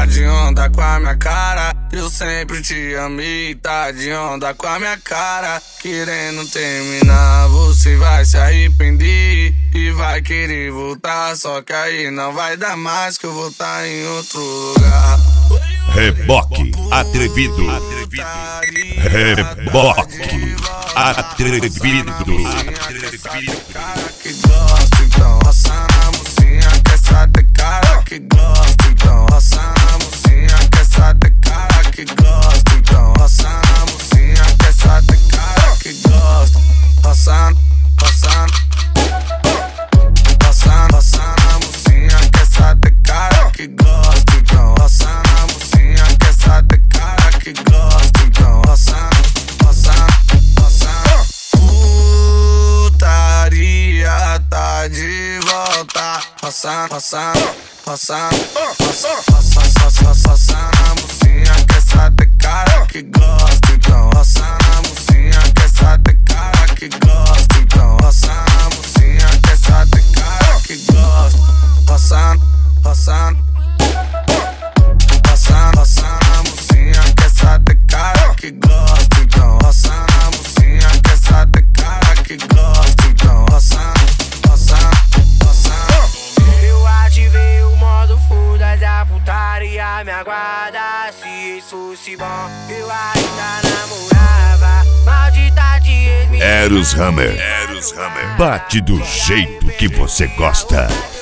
de onda com a minha cara. Eu sempre te amei, tá de onda com a minha cara. Querendo terminar, você vai se arrepender e vai querer voltar, só que aí não vai dar mais, que eu vou tá em outro lugar. Reboque atrevido. Reboque atrevido. Cara que gosta, então roça na mocinha, que essa tem cara que gosta, então roça na mocinha, que essa tem cara que gosta, então roça na mocinha, que essa tem cara que gosta, roçando, roçando, roçando, roçando na mocinha, que essa tem cara que gosta, então roçando na mocinha, que essa tem cara que gosta, então roçando, roçando, roçando. Putaria tá de volta, roçando, roçando, roçando, roçando, roçando na mocinha, que essa tem cara que gosta, então roçando na mocinha, que essa tem cara que gosta, então roçando na mocinha, que essa tem cara que gosta, roçando, roçando, roçando, roçando na mocinha, que essa tem cara que gosta, então roçando na mocinha, que essa tem cara que gosta, então roçando, roçando, roçando. Eu ativei o modo foda da putaria, me aguarda. Se isso fosse bom, eu ainda namorava. Maldita de ex. Eros Hammer. Bate do jeito que você gosta.